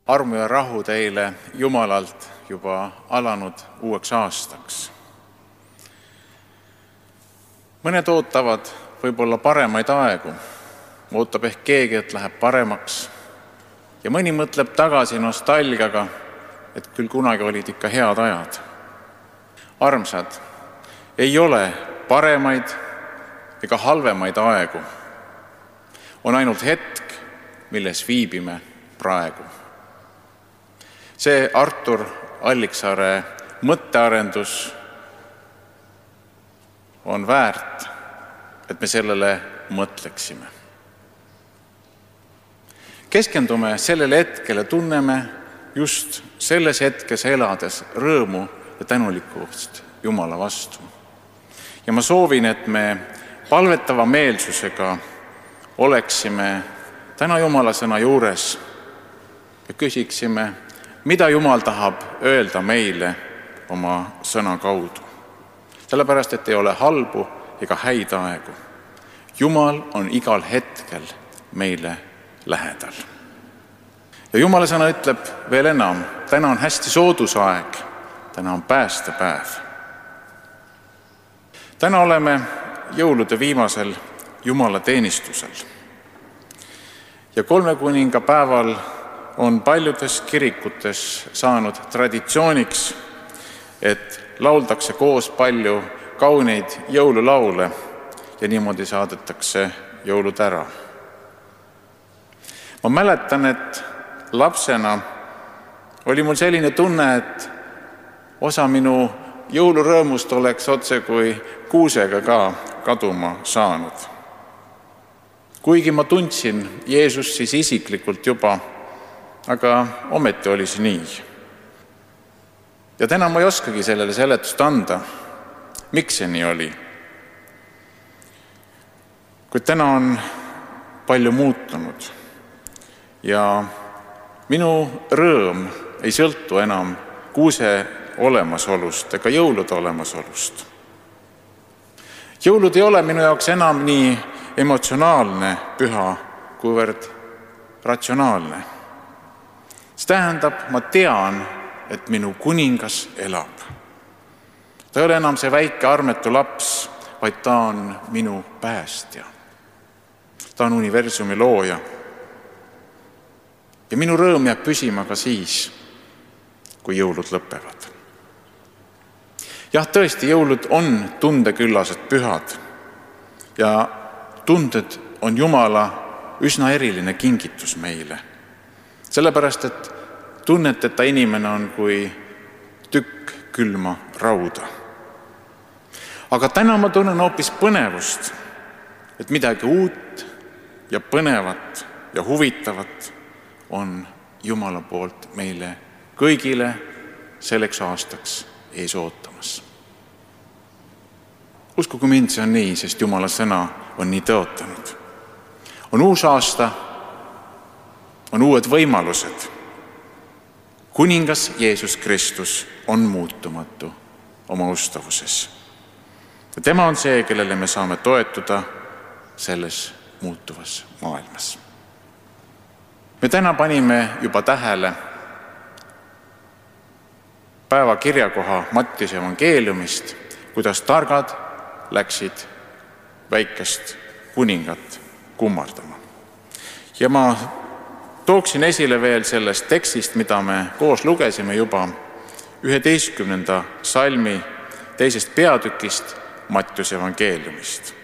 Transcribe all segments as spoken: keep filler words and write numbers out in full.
Armu ja rahu teile Jumalalt juba alanud uueks aastaks. Mõned ootavad võib-olla paremaid aegu. Ootab ehk keegi, et läheb paremaks. Ja mõni mõtleb tagasi nostalgiaga, et küll kunagi olid ikka head ajad. Armsad, ei ole paremaid ega halvemaid aegu. On ainult hetk, milles viibime praegu. See Artur Alliksaare mõttearendus on väärt, et me sellele mõtleksime. Keskendume sellele hetkele, tunneme just selles hetkes elades rõõmu ja tänulikkust Jumala vastu. Ja ma soovin, et me palvetava meelsusega oleksime täna Jumala sõna juures ja küsiksime, mida Jumal tahab öelda meile oma sõna kaudu. Sellepärast, et ei ole halbu ega häid aegu. Jumal on igal hetkel meile lähedal. Ja Jumala sõna ütleb veel enam, täna on hästi soodus aeg, täna on päästepäev. Täna oleme jõulude viimasel Jumala teenistusel. Ja kolme kuninga päeval on paljudes kirikutes saanud traditsiooniks, et lauldakse koos palju kauneid jõululaule ja niimoodi saadetakse jõulud ära. Ma mäletan, et lapsena oli mul selline tunne, et osa minu jõulurõõmust oleks otse kui kuusega ka kaduma saanud. Kuigi ma tundsin Jeesust siis isiklikult juba, aga ometi oli see nii. Ja täna ma ei oskagi sellele seletust anda, miks see nii oli. Kuid täna on palju muutunud ja minu rõõm ei sõltu enam kuuse olemasolust ega jõulude olemasolust. Jõulud ei ole minu jaoks enam nii emotsionaalne püha, kuivõrd ratsionaalne. See tähendab, ma tean, et minu kuningas elab. Ta ei ole enam see väike armetu laps, vaid ta on minu päästja. Ta on universumi looja. Ja minu rõõm jääb püsima ka siis, kui jõulud lõpevad. Jah, tõesti, jõulud on tundeküllased pühad ja tunded on Jumala üsna eriline kingitus meile. Sellepärast, et tunneteta inimene on kui tükk külma rauda. Aga täna ma tunnen hoopis põnevust, et midagi uut ja põnevat ja huvitavat on Jumala poolt meile kõigile selleks aastaks ees ootamas. Uskuge mind, see on nii, sest Jumala sõna on nii tõotanud. On uus aasta, on uued võimalused. Kuningas Jeesus Kristus on muutumatu oma ustavuses. Ja tema on see, kellele me saame toetuda selles muutuvas maailmas. Me täna panime juba tähele päeva kirjakoha Mattiuse evangeeliumist, kuidas targad läksid väikest kuningat kummardama. Ja ma tooksin esile veel sellest tekstist, mida me koos lugesime juba üheteistkümnenda salmi teisest peatükist Mattiuse evangeeliumist.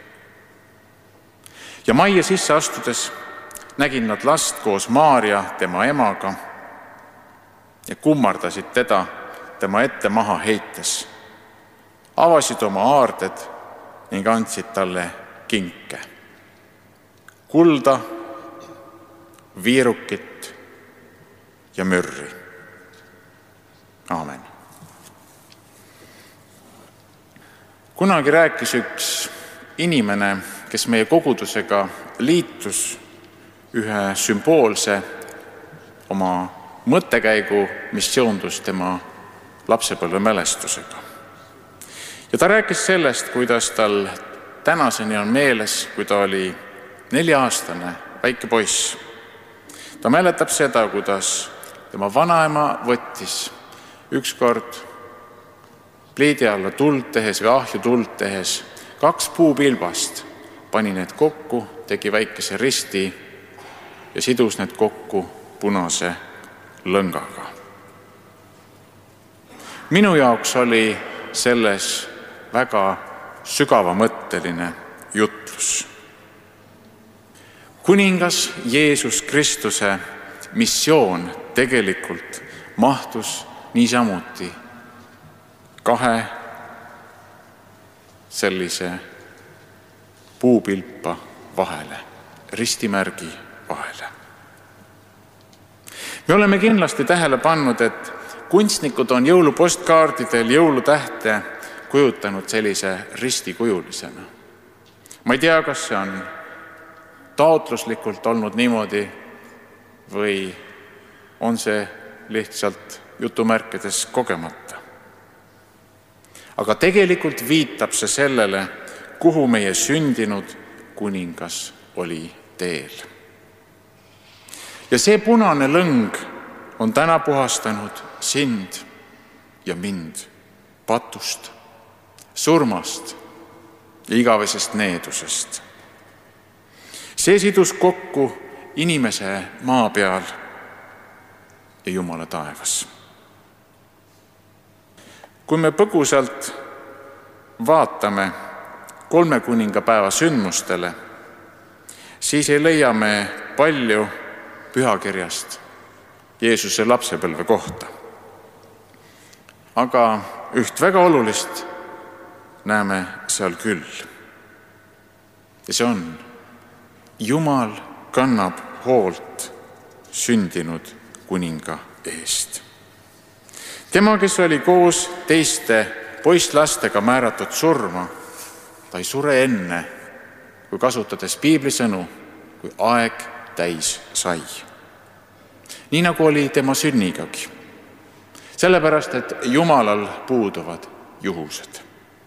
Ja majja sisse astudes nägin nad last koos Maaria, tema emaga, ja kummardasid teda tema ette maha heites. Avasid oma aarded ning andsid talle kinke. Kulda, viirukit ja mürri. Aamen. Kunagi rääkis üks inimene, kes meie kogudusega liitus ühe sümboolse oma mõttekäigu, mis seondus tema lapsepõlve mälestusega. Ja ta rääkis sellest, kuidas tal tänaseni on meeles, kui ta oli nelja-aastane väike poiss. Ta mäletab seda, kuidas tema vanaema võttis ükskord pliidi alla tuld tehes või ahju tuld tehes kaks puupilbast, pani need kokku, tegi väikese risti ja sidus need kokku punase lõngaga. Minu jaoks oli selles väga sügavamõtteline jutlus. Kuningas Jeesus Kristuse missioon tegelikult mahtus niisamuti kahe sellise puupilpa vahele, ristimärgi vahele. Me oleme kindlasti tähele pannud, et kunstnikud on jõulupostkaardidel jõulutähte kujutanud sellise ristikujulisena. Ma ei tea, kas see on taotluslikult olnud niimoodi või on see lihtsalt jutumärkides kogemata. Aga tegelikult viitab see sellele, kuhu meie sündinud kuningas oli teel. Ja see punane lõng on täna puhastanud sind ja mind patust, surmast ja igavesest needusest. See sidus kokku inimese maa peal ja Jumala taevas. Kui me põgusalt vaatame kolme kuningapäeva sündmustele, siis ei leia me palju pühakirjast Jeesuse lapsepõlve kohta. Aga üht väga olulist näeme seal küll. Ja see on, Jumal kannab hoolt sündinud kuninga eest. Tema, kes oli koos teiste poisslastega määratud surma, ta ei sure enne, kui kasutades piiblisõnu, kui aeg täis sai. Nii nagu oli tema sünnigagi. Sellepärast, et Jumalal puuduvad juhused.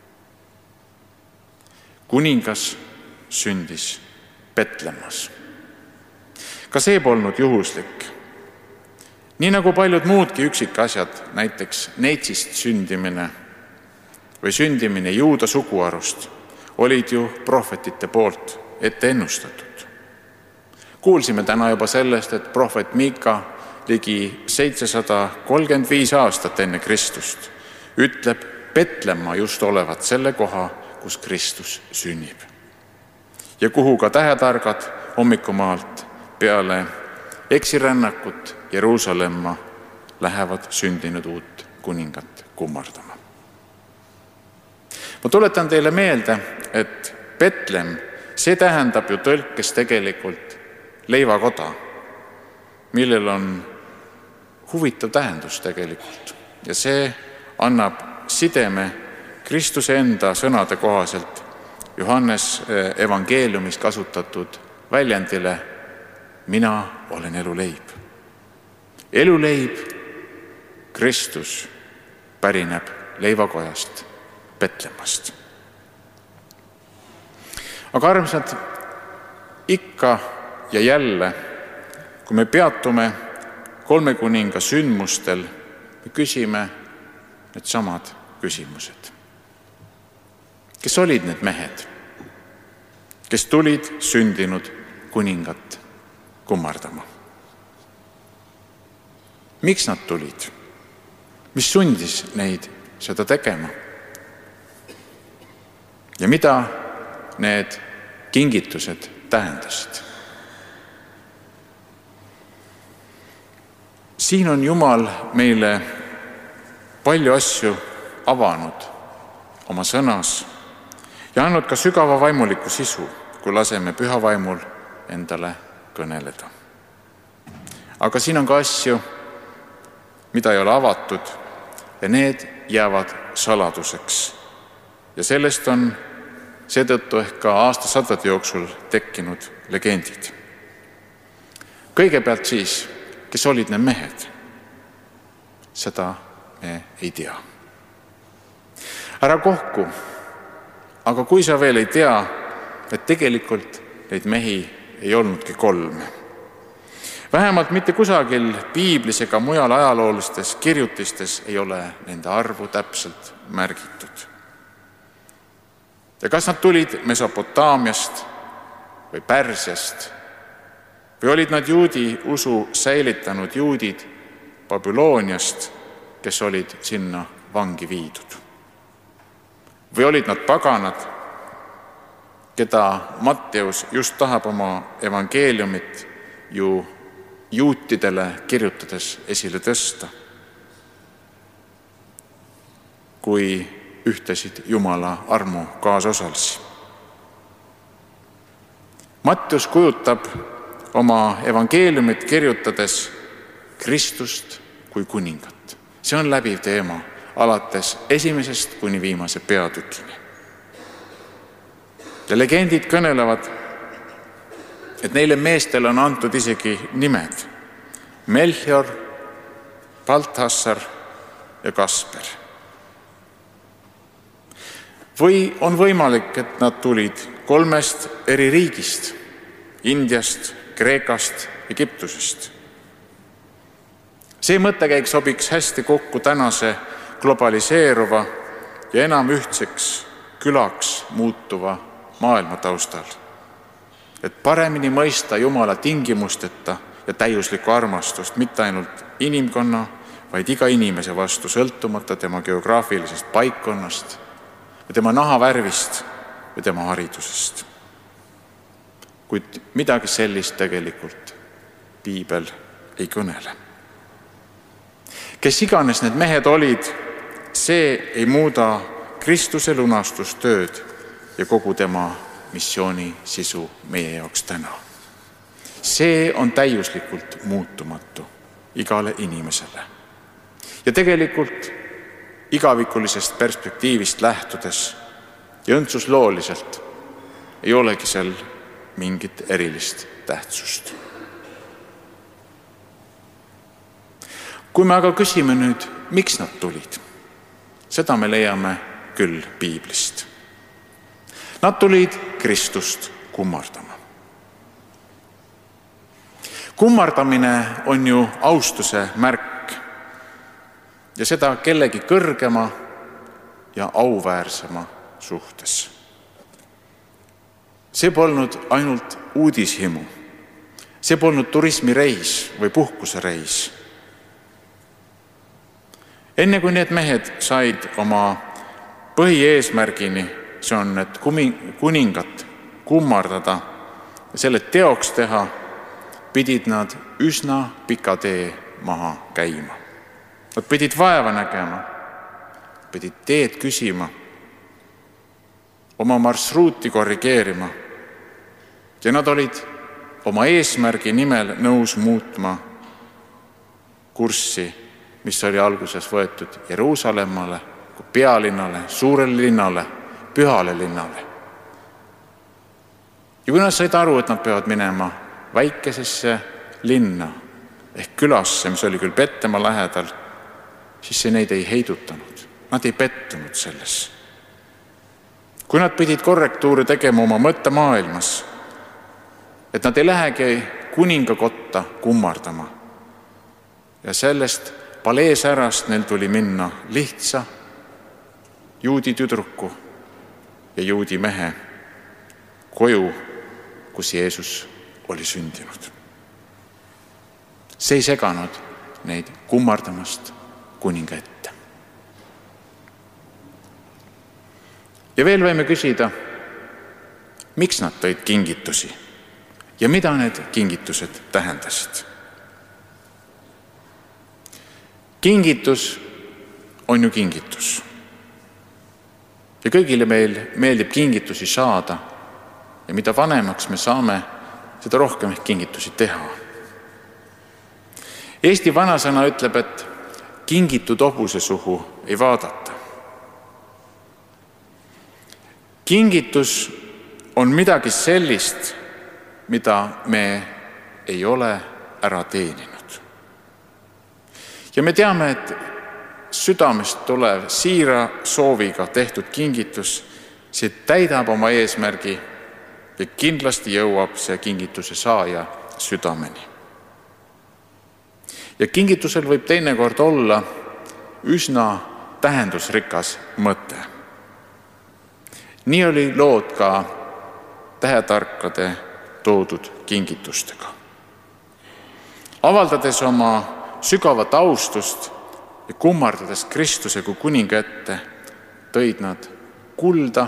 Kuningas sündis Petlemmas. Ka see polnud juhuslik. Nii nagu paljud muudki üksikasjad, näiteks neitsist sündimine või sündimine Juuda suguarust, olid ju prohvetite poolt ette ennustatud. Kuulsime täna juba sellest, et prohvet Miika ligi seitsesada kolmkümmend viis aastat enne Kristust ütleb Petlemma just olevat selle koha, kus Kristus sünnib. Ja kuhu ka tähetargad hommikumaalt peale eksirännakut Jeruusalemma lähevad sündinud uut kuningat kummardama. Ma tuletan teile meelde, et Betlem, see tähendab ju tõlkes tegelikult leivakoda, millel on huvitav tähendus tegelikult. Ja see annab sideme Kristuse enda sõnade kohaselt Johannes evangeeliumis kasutatud väljendile mina olen eluleib. Eluleib Kristus pärineb leivakojast Betlemmast. Aga armsad, ikka ja jälle, kui me peatume kolme kuninga sündmustel, me küsime need samad küsimused. Kes olid need mehed, kes tulid sündinud kuningat kummardama? Miks nad tulid? Mis sundis neid seda tegema? Ja mida need kingitused tähendasid? Siin on Jumal meile palju asju avanud oma sõnas ja andnud ka sügava vaimuliku sisu, kui laseme püha vaimul endale kõneleda. Aga siin on ka asju, mida ei ole avatud ja need jäävad saladuseks. Ja sellest on seetõttu ehk ka aastasadade jooksul tekkinud legendid. Kõigepealt siis, kes olid need mehed? Seda me ei tea. Ära kohku, aga kui sa veel ei tea, et tegelikult neid mehi ei olnudki kolme, Vähemalt mitte kusagil piiblis ega mujal ajaloolistes kirjutistes ei ole nende arvu täpselt märgitud. Ja kas nad tulid Mesopotaamiast või Pärsiast või olid nad juudi usu säilitanud juudid Babyloniast, kes olid sinna vangi viidud? Või olid nad paganad, keda Matteus just tahab oma evangeeliumit ju juutidele kirjutades esile tõsta, kui ühtesid Jumala armu kaasosalisi. Matteus kujutab oma evangeeliumit kirjutades Kristust kui kuningat. See on läbiv teema alates esimesest kuni viimase peatükini. Ja legendid kõnelevad, et neile meestele on antud isegi nimed: Melchior, Balthasar ja Kasper. Või on võimalik, et nad tulid kolmest eri riigist: Indiast, Kreekast, Egiptusest. See mõttekäik sobiks hästi kokku tänase globaliseeruva ja enam ühtseks külaks muutuva maailma taustal, et paremini mõista Jumala tingimusteta ja täiuslikku armastust mitte ainult inimkonna, vaid iga inimese vastu, sõltumata tema geograafilisest paikkonnast või tema nahavärvist või tema haridusest. Kuid midagi sellist tegelikult piibel ei kõnele. Kes iganes need mehed olid, see ei muuda Kristuse lunastustööd ja kogu tema missiooni sisu meie jaoks täna. See on täiuslikult muutumatu igale inimesele. Ja tegelikult igavikulisest perspektiivist lähtudes ja õndsuslooliselt ei olegi seal mingit erilist tähtsust. Kui me aga küsime nüüd, miks nad tulid, seda me leiame küll piiblist. Nad tulid Kristust kummardama. Kummardamine on ju austuse märk ja seda kellegi kõrgema ja auväärsema suhtes. See polnud ainult uudishimu, see polnud turismireis või puhkusereis. Enne kui need mehed said oma põhieesmärgini, see on, et kuningat kummardada ja selle teoks teha, pidid nad üsna pika tee maha käima. Nad pidid vaeva nägema, pidid teed küsima, oma marsruuti korrigeerima ja nad olid oma eesmärgi nimel nõus muutma kurssi, mis oli alguses võetud Jeruusalemmale kui pealinnale, suurele linnale, pühale linnale. Ja kui nad said aru, et nad peavad minema väikesesse linna ehk külasse, mis oli küll Pettemaa lähedal, siis see neid ei heidutanud. Nad ei pettunud selles. Kui nad pidid korrektuuri tegema oma mõttemaailmas, et nad ei lähegi kuningakotta kummardama ja sellest paleesärast neil tuli minna lihtsa juudi tüdruku ja juudi mehe koju, kus Jeesus oli sündinud. See ei seganud neid kummardamast kuninga ette. Ja veel võime küsida, miks nad tõid kingitusi ja mida need kingitused tähendasid. Kingitus on ju kingitus. Ja kõigile meil meeldib kingitusi saada ja mida vanemaks me saame, seda rohkem ehk kingitusi teha. Eesti vanasõna ütleb, et kingitud hobuse suhu ei vaadata. Kingitus on midagi sellist, mida me ei ole ära teeninud. Ja me teame, et südamest tulev siira sooviga tehtud kingitus, see täidab oma eesmärgi ja kindlasti jõuab see kingituse saaja südameni. Ja kingitusel võib teinekord olla üsna tähendusrikas mõte. Nii oli lood ka tähetarkade toodud kingitustega. Avaldades oma sügavat austust ja kummardades Kristuse kui kuninga ette, tõid nad kulda,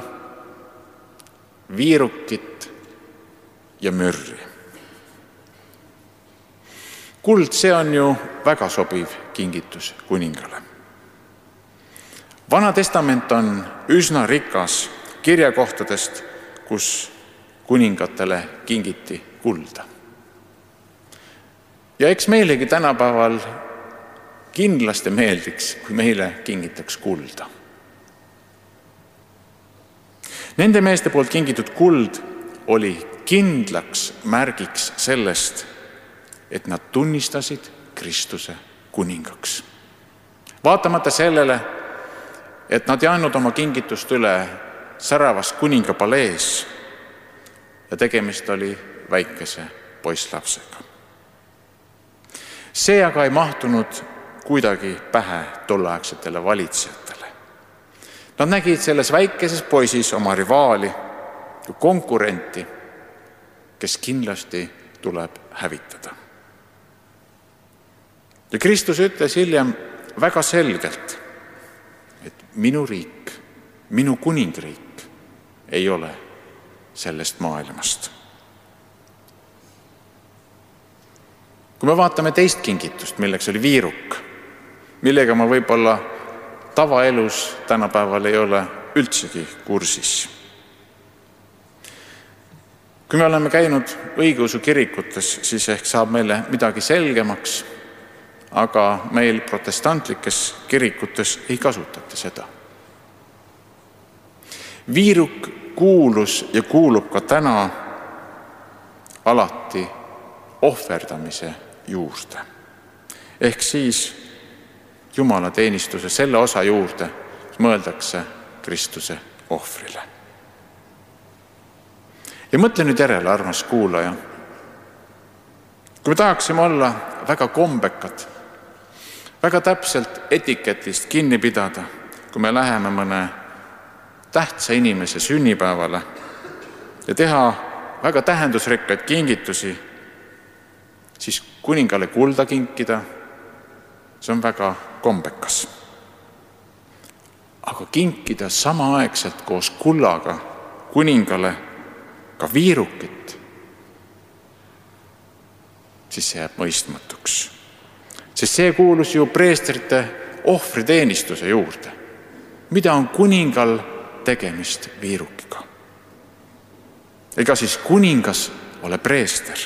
viirukit ja mürri. Kuld, see on ju väga sobiv kingitus kuningale. Vana testament on üsna rikas kirjakohtadest, kus kuningatele kingiti kulda. Ja eks meilegi tänapäeval kindlasti meeldiks, kui meile kingitaks kulda. Nende meeste poolt kingitud kuld oli kindlaks märgiks sellest, et nad tunnistasid Kristuse kuningaks. Vaatamata sellele, et nad ei andnud oma kingitust üle säravas kuninga palees ja tegemist oli väikese poisslapsega. See aga ei mahtunud kuidagi pähe tolleaegsetele valitsejatele. Nad nägid selles väikeses poisis oma rivaali, konkurenti, kes kindlasti tuleb hävitada. Ja Kristus ütles hiljem väga selgelt, et minu riik, minu kuningriik ei ole sellest maailmast. Kui me vaatame teist kingitust, milleks oli viiruk, millega ma võib-olla tavaelus tänapäeval ei ole üldsegi kursis. Kui me oleme käinud õigeusu kirikutes, siis ehk saab meile midagi selgemaks, aga meil protestantlikes kirikutes ei kasutata seda. Viiruk kuulus ja kuulub ka täna alati ohverdamise juurde. Ehk siis Jumala teenistuse selle osa juurde mõeldakse Kristuse ohvrile. Ja mõtle nüüd järele, armas kuulaja. Kui me tahaksime olla väga kombekad, väga täpselt etiketist kinni pidada, kui me läheme mõne tähtsa inimese sünnipäevale ja teha väga tähendusrikkaid kingitusi, siis kuningale kulda kinkida, see on väga kombekas. Aga kinkida samaaegselt koos kullaga kuningale ka viirukit, siis see jääb mõistmatuks. Sest see kuulus ju preestrite ohvriteenistuse juurde. Mida on kuningal tegemist viirukiga? Ega siis kuningas ole preester.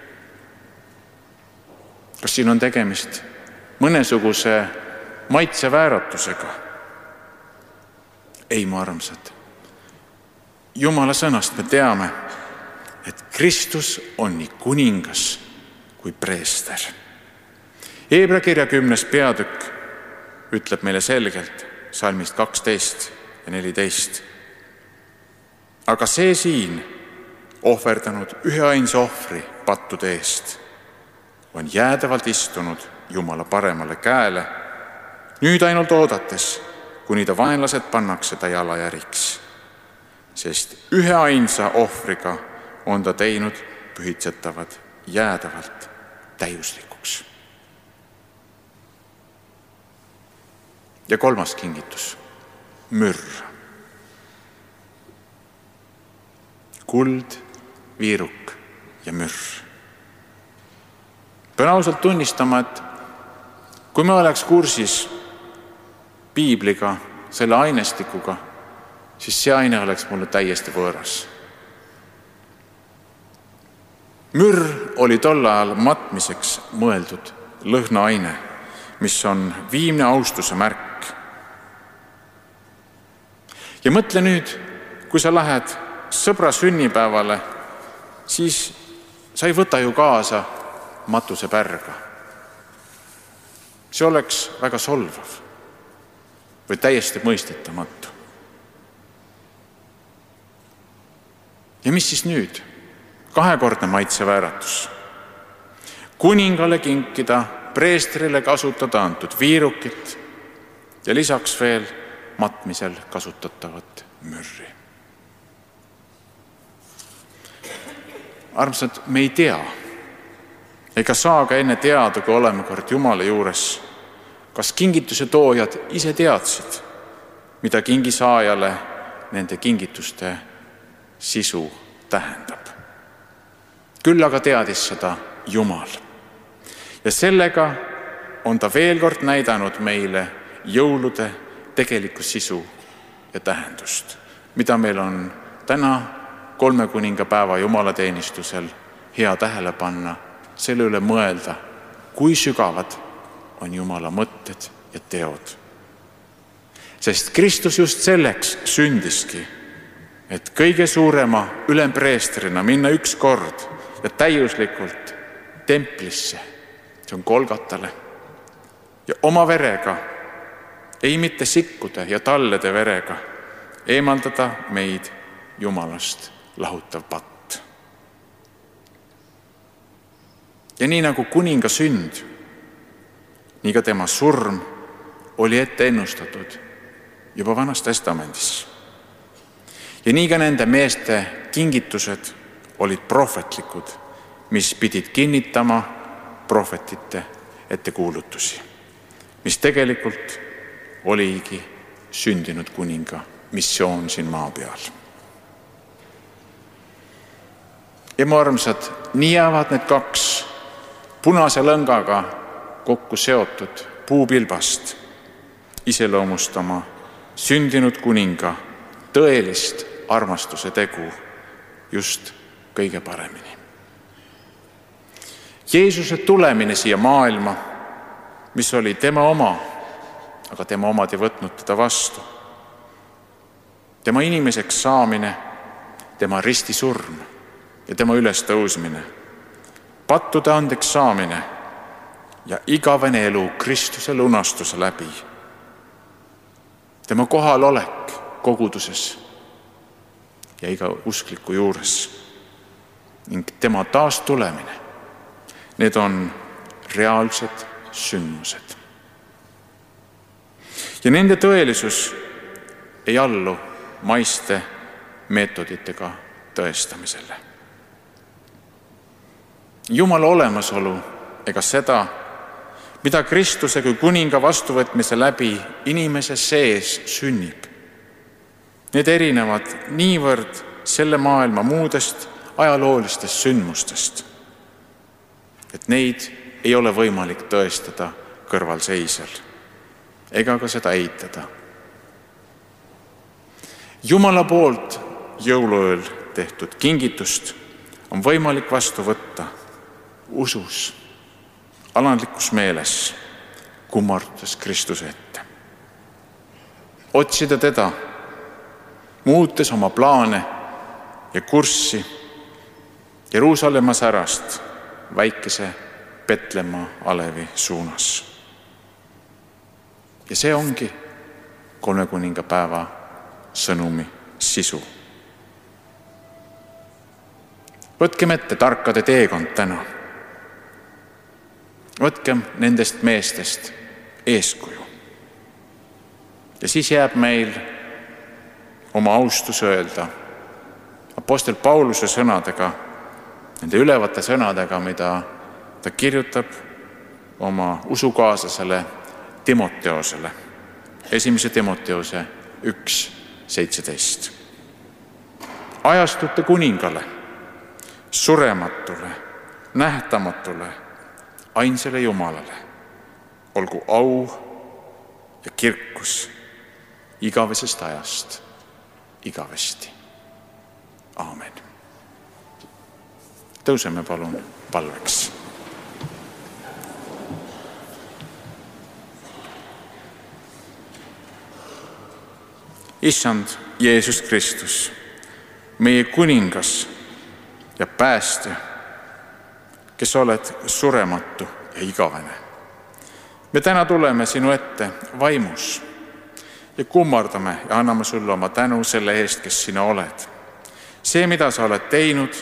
Kas siin on tegemist mõnesuguse maitsevääratusega? Ei, mu armsad. Jumala sõnast me teame, et Kristus on nii kuningas kui preester. Heebra kirja kümnes peatükk ütleb meile selgelt salmist kaksteist ja neliteist. Aga see siin ohverdanud ühe ainsa ohvri pattude eest on jäädavalt istunud Jumala paremale käele, nüüd ainult oodates, kuni ta vaenlased pannakse ta jalajäriks. Sest ühe ainsa ohvriga on ta teinud pühitsetavad jäädavalt täiuslikuks. Ja kolmas kingitus, mürr. Kuld, viiruk ja mürr. Pean ausalt tunnistama, et kui me oleks kursis piibliga, selle ainestikuga, siis see aine oleks mulle täiesti võõras. Mürr oli tol ajal matmiseks mõeldud lõhnaaine, mis on viimne austuse märk. Ja mõtle nüüd, kui sa lähed sõbra sünnipäevale, siis sa ei võta ju kaasa matusepärga. See oleks väga solvav või täiesti mõistetamatu. Ja mis siis nüüd? Kahekordne maitsevääratus. Kuningale kinkida preestrile kasutada antud viirukit ja lisaks veel matmisel kasutatavat mürri. Armsad, me ei tea ega saa ka enne teada, kui oleme kord Jumala juures, kas kingituse toojad ise teadsid, mida kingisaajale nende kingituste sisu tähendab. Küll aga teadis seda Jumal. Ja sellega on ta veel kord näidanud meile jõulude tegelikku sisu ja tähendust, mida meil on täna kolme kuninga päeva jumalateenistusel hea tähele panna, selle üle mõelda, kui sügavad on Jumala mõtted ja teod. Sest Kristus just selleks sündiski, et kõige suurema ülempreestrina minna üks kord ja täiuslikult templisse, see on Golgatale, ja oma verega, ei mitte sikkude ja tallede verega, eemaldada meid Jumalast lahutav patt. Ja nii nagu kuninga sünd, nii ka tema surm oli ette ennustatud juba Vanas Testamendis. Ja nii ka nende meeste kingitused olid prohvetlikud, mis pidid kinnitama prohvetite ettekuulutusi, mis tegelikult oligi sündinud kuninga missioon siin maa peal. Ja mu armsad, nii jäävad need kaks punase lõngaga kokku seotud puupilbast iseloomustama sündinud kuninga tõelist armastuse tegu just kõige paremini. Jeesuse tulemine siia maailma, mis oli tema oma, aga tema omad ei võtnud teda vastu. Tema inimeseks saamine, tema ristisurm ja tema ülestõusmine, pattude andeks saamine ja igavene elu Kristuse lunastuse läbi. Tema kohalolek koguduses ja iga uskliku juures ning tema taastulemine. Need on reaalsed sündmused. Ja nende tõelisus ei allu maiste meetoditega tõestamisele. Jumala olemasolu ega seda, mida Kristuse kui kuninga vastuvõtmise läbi inimese sees sünnib. Need erinevad niivõrd selle maailma muudest ajaloolistest sündmustest, et neid ei ole võimalik tõestada kõrvalseisjal ega ka seda eitada. Jumala poolt jõuluööl tehtud kingitust on võimalik vastu võtta usus, alandlikus meeles, kummardudes Kristuse ette. Otsida teda, muutes oma plaane ja kurssi Jeruusalemma särast väikese Petlemma alevi suunas. Ja see ongi kolme kuninga päeva sõnumi sisu. Võtkem ette tarkade teekond täna. Võtkem nendest meestest eeskuju. Ja siis jääb meil oma austus öelda apostel Pauluse sõnadega, nende ülevate sõnadega, mida ta kirjutab oma usukaaslasele Timoteosele, esimese Timoteose üks seitseteist. Ajastute kuningale, surematule, nähtamatule, ainsale Jumalale, olgu au ja kirkus igavesest ajast igavesti. Aamen. Tõuseme palun palveks. Issand Jeesus Kristus, meie kuningas ja päästja, kes oled surematu ja igavene. Me täna tuleme sinu ette vaimus ja kummardame ja anname sulle oma tänu selle eest, kes sina oled. See, mida sa oled teinud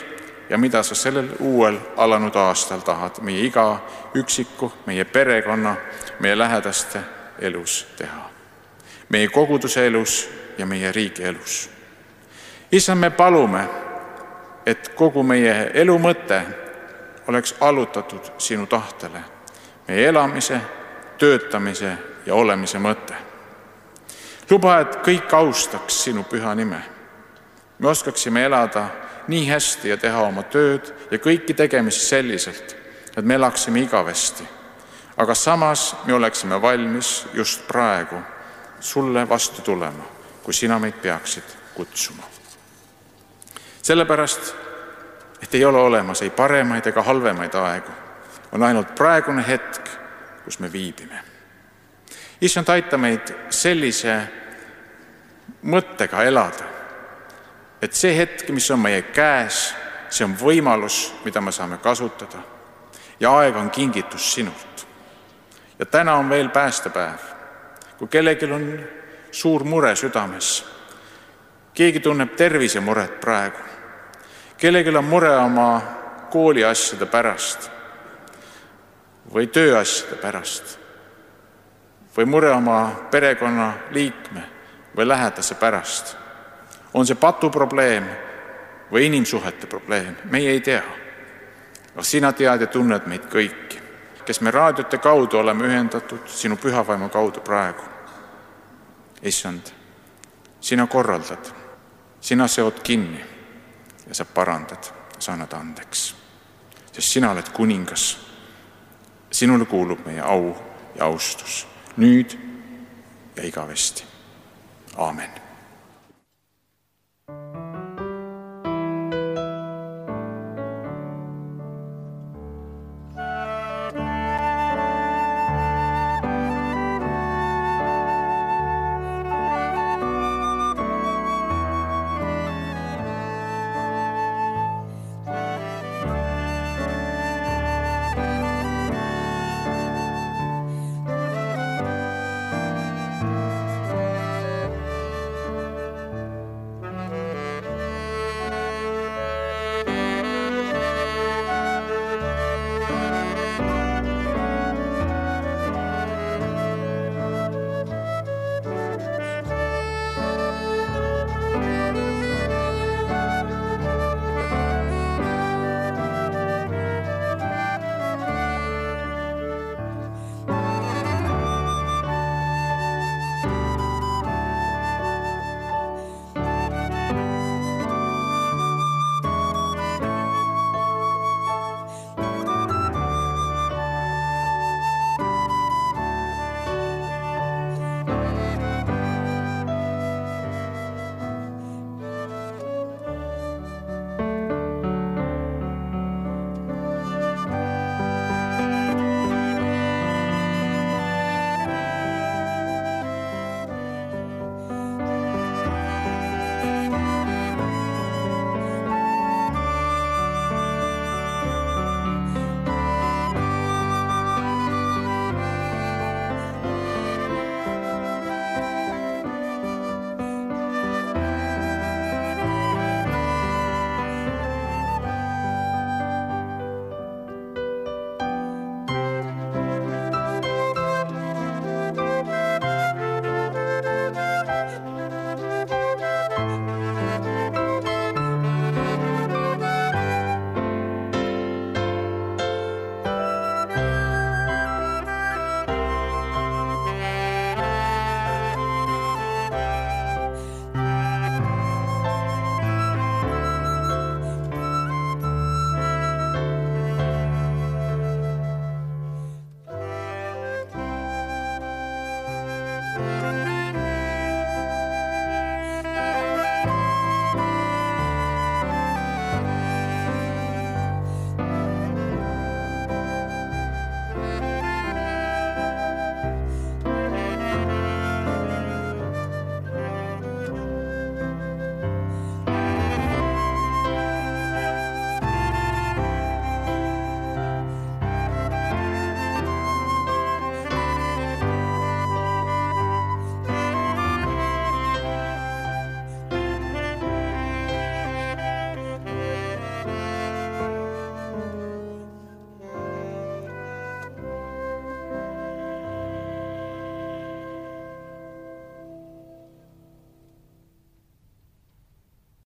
ja mida sa sellel uuel alanud aastal tahad meie iga üksiku, meie perekonna, meie lähedaste elus teha. Meie koguduse elus ja meie riigi elus. Issand, me palume, et kogu meie elu mõte oleks allutatud sinu tahtele, meie elamise, töötamise ja olemise mõte. Luba, et kõik austaks sinu püha nime. Me oskaksime elada nii hästi ja teha oma tööd ja kõiki tegemisi selliselt, et me elaksime igavesti. Aga samas me oleksime valmis just praegu sulle vastu tulema, kui sina meid peaksid kutsuma. Sellepärast, et ei ole olemas ei paremaid ega halvemaid aegu, on ainult praegune hetk, kus me viibime. Issand, aita meid sellise mõttega elada, et see hetk, mis on meie käes, see on võimalus, mida me saame kasutada ja aeg on kingitus sinult. Ja täna on veel päästepäev, kui kellelgi on suur mure südames, keegi tunneb tervisemuret praegu, kellelgi on mure oma kooliasjade pärast või tööasjade pärast või mure oma perekonna liikme või lähedase pärast. On see patuprobleem või inimsuhete probleem, meie ei tea. Aga sina tead ja tunned meid kõiki, kes me raadiote kaudu oleme ühendatud sinu pühavaimu kaudu praegu. Issand, sina korraldad, sina seod kinni ja sa parandad ja sa annad andeks. Sest sina oled kuningas. Sinule kuulub meie au ja austus nüüd ja igavesti. Aamen.